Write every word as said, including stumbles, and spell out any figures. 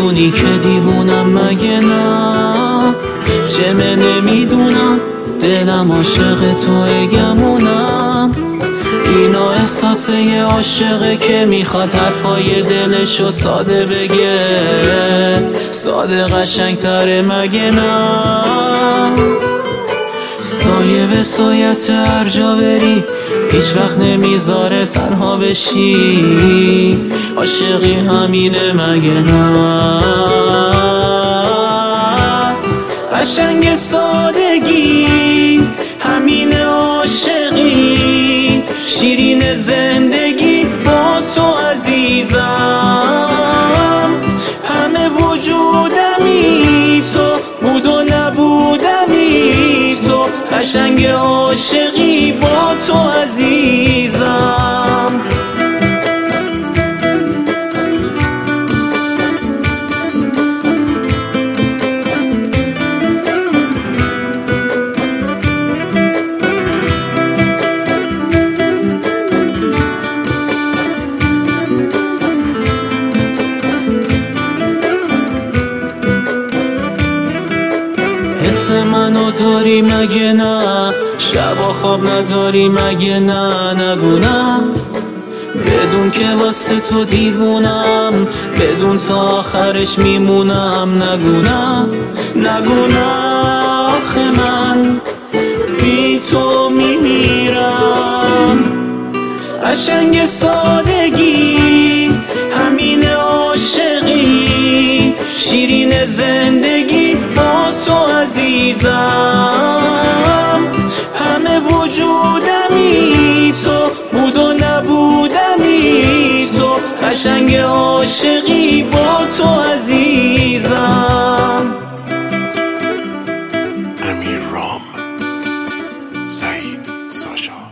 میدونی که دیوونم مگه نه؟ چه من نمیدونم دلم عاشق توه گمونم. اینا احساس یه عاشقه که میخواد حرفای دلشو ساده بگه، ساده قشنگ تره مگه نه؟ سایه به سایت هر جا بری هیچ وقت نمیذاره تنها بشی، عاشقی همینه مگه نه؟ قشنگ سادگی همینه عاشقی، شیرین زندگی با تو عزیزم. همه وجودمی تو بود و نبودمی تو، قشنگ عاشقی با تو عزیزم. حس منو داری مگه نه؟ شبا خواب نداری مگه نه؟ نگو نه، بدون که واسه تو دیوونم، بدون تا آخرش میمونم. نگو نه، نگو نه، آخه من بی تو میمیرم. قشنگ سادگی همین عاشقی، شیرین زندگی با تو عزیزم. همه وجودمی تو بود و نبودمی تو، قشنگ عاشقی با تو عزیزم. امیر رام، سعید ساشا.